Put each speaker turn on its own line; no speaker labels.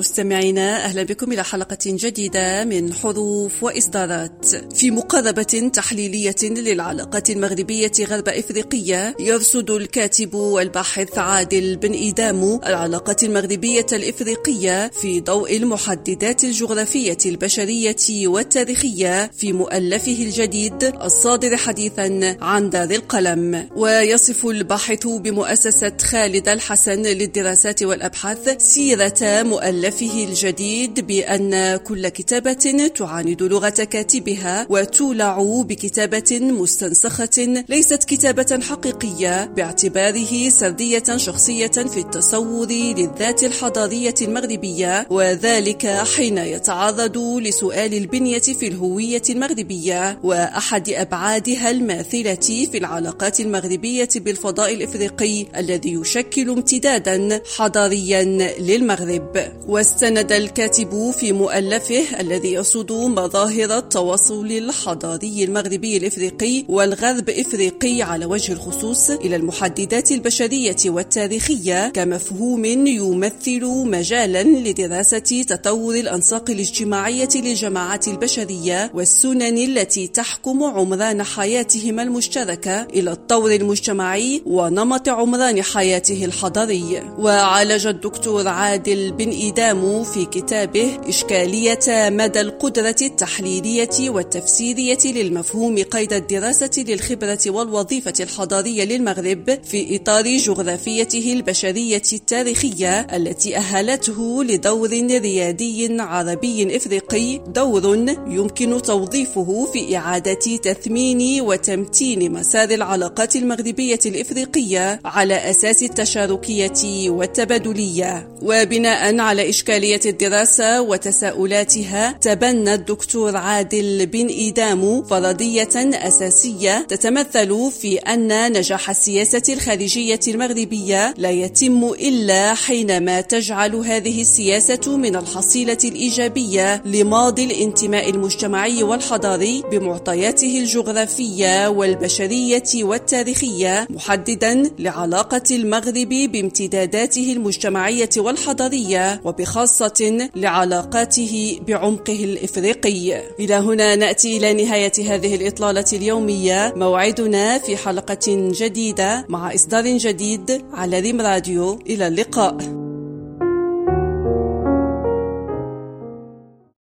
مستمعينا، أهلا بكم إلى حلقة جديدة من حروف وإصدارات. في مقاربة تحليلية للعلاقات المغربية غرب إفريقية، يرصد الكاتب والباحث عادل بن إيدام العلاقات المغربية الإفريقية في ضوء المحددات الجغرافية البشرية والتاريخية في مؤلفه الجديد الصادر حديثا عن دار القلم. ويصف الباحث بمؤسسة خالد الحسن للدراسات والأبحاث سيرة مؤلفه الجديد بأن كل كتابة تعاند لغة كاتبها وتولع بكتابة مستنسخة ليست كتابة حقيقية، باعتباره سردية شخصية في التصور للذات الحضارية المغربية، وذلك حين يتعرض لسؤال البنية في الهوية المغربية وأحد أبعادها الماثلة في العلاقات المغربية بالفضاء الإفريقي الذي يشكل امتدادا حضاريا للمغرب. واستند الكاتب في مؤلفه الذي يرصد مظاهر التواصل الحضاري المغربي الإفريقي والغرب إفريقي على وجه الخصوص إلى المحددات البشرية والتاريخية كمفهوم يمثل مجالا لدراسة تطور الأنساق الاجتماعية للجماعات البشرية والسنن التي تحكم عمران حياتهم المشتركة إلى الطور المجتمعي ونمط عمران حياته الحضاري. وعالج الدكتور عادل بن إيدام في كتابه إشكالية مدى القدرة التحليلية والتفسيرية للمفهوم قيد الدراسة للخبرة والوظيفة الحضارية للمغرب في إطار جغرافيته البشرية التاريخية التي أهلته لدور ريادي عربي إفريقي، دور يمكن توظيفه في إعادة تثمين وتمتين مسار العلاقات المغربية الإفريقية على أساس التشاركية والتبادلية. وبناء على إشكالية الدراسة وتساؤلاتها، تبنى الدكتور عادل بن إيدام فرضية أساسية تتمثل في أن نجاح السياسة الخارجية المغربية لا يتم إلا حينما تجعل هذه السياسة من الحصيلة الإيجابية لماضي الانتماء المجتمعي والحضاري بمعطياته الجغرافية والبشرية والتاريخية، محددا لعلاقة المغرب بامتداداته المجتمعية والحضارية وبخاصة لعلاقاته بعمقه الإفريقي. إلى هنا نأتي إلى نهاية هذه الإطلالة اليومية، موعدنا في حلقة جديدة مع إصدار جديد على ريم راديو. إلى اللقاء.